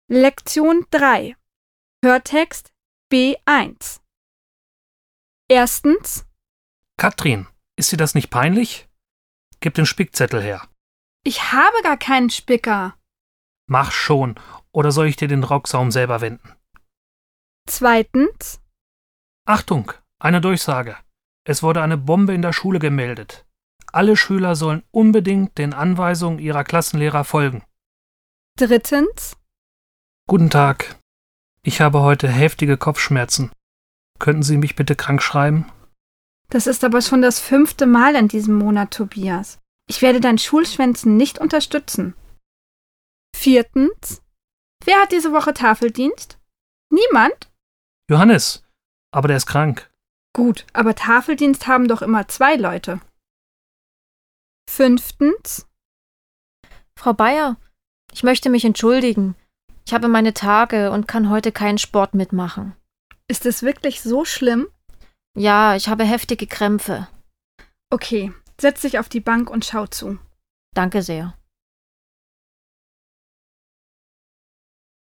Lektion 3. Hörtext B1. Erstens. Katrin, ist dir das nicht peinlich? Gib den Spickzettel her. Ich habe gar keinen Spicker. Mach schon, oder soll ich dir den Rocksaum selber wenden? Zweitens. Achtung, eine Durchsage. Es wurde eine Bombe in der Schule gemeldet. Alle Schüler sollen unbedingt den Anweisungen ihrer Klassenlehrer folgen. Drittens. Guten Tag. Ich habe heute heftige Kopfschmerzen. Könnten Sie mich bitte krank schreiben? Das ist aber schon das 5. Mal in diesem Monat, Tobias. Ich werde dein Schulschwänzen nicht unterstützen. Viertens. Wer hat diese Woche Tafeldienst? Niemand? Johannes, aber der ist krank. Gut, aber Tafeldienst haben doch immer 2 Leute. Fünftens. Frau Bayer, ich möchte mich entschuldigen. Ich habe meine Tage und kann heute keinen Sport mitmachen. Ist es wirklich so schlimm? Ja, ich habe heftige Krämpfe. Okay, setz dich auf die Bank und schau zu. Danke sehr.